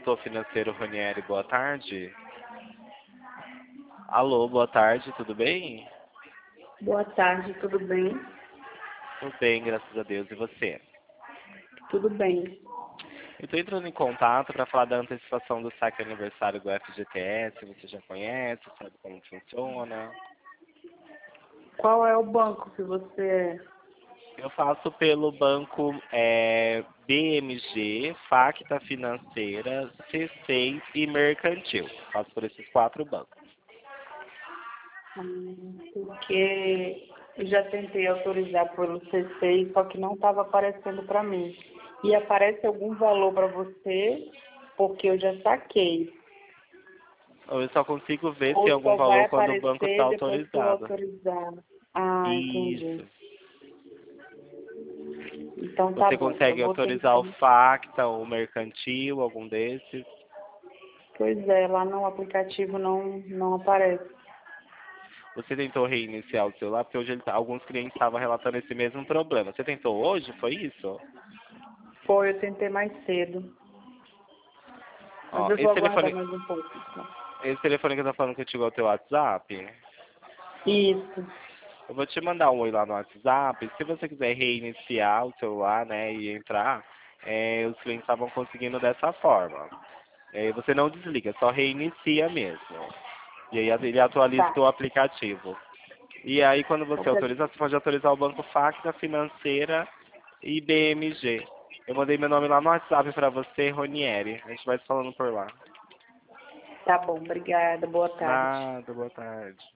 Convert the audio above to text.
consultor financeiro Ranieri, boa tarde. Alô, boa tarde, tudo bem? Boa tarde, tudo bem? Tudo bem, graças a Deus. E você? Tudo bem. Eu estou entrando em contato para falar da antecipação do saque aniversário do FGTS. Você já conhece, sabe como funciona? Qual é o banco que você é? Eu faço pelo banco BMG, Facta Financeira, C6 e Mercantil. Faço por esses 4 bancos. Porque eu já tentei autorizar pelo C6, só que não estava aparecendo para mim. E aparece algum valor para você, porque eu já saquei. Eu só consigo ver se Ou tem algum só vai valor quando o banco está aparecer depois que eu autorizado. autorizar. Ah, entendi. Isso. Então tá Você bom, eu consegue vou autorizar tentar. o Facta ou o Mercantil, algum desses? Pois é, lá no aplicativo não aparece. Você tentou reiniciar o celular? Porque hoje alguns clientes estavam relatando esse mesmo problema. Você tentou hoje? Foi isso? Foi, eu tentei mais cedo. Mas Ó, eu vou aguardar mais um pouco, então. esse telefone que eu tô falando contigo é o teu WhatsApp? Isso. Eu vou te mandar um oi lá no WhatsApp. Se você quiser reiniciar o celular, né, e entrar, os clientes estavam conseguindo dessa forma. Você não desliga, só reinicia mesmo. E aí ele atualiza o Tá. teu aplicativo. E aí quando você autorizar, você pode autorizar o Banco Facta, Financeira e BMG. Eu mandei meu nome lá no WhatsApp pra você, Ronieri. A gente vai se falando por lá. Tá bom, obrigada. Boa tarde. Nada, boa tarde.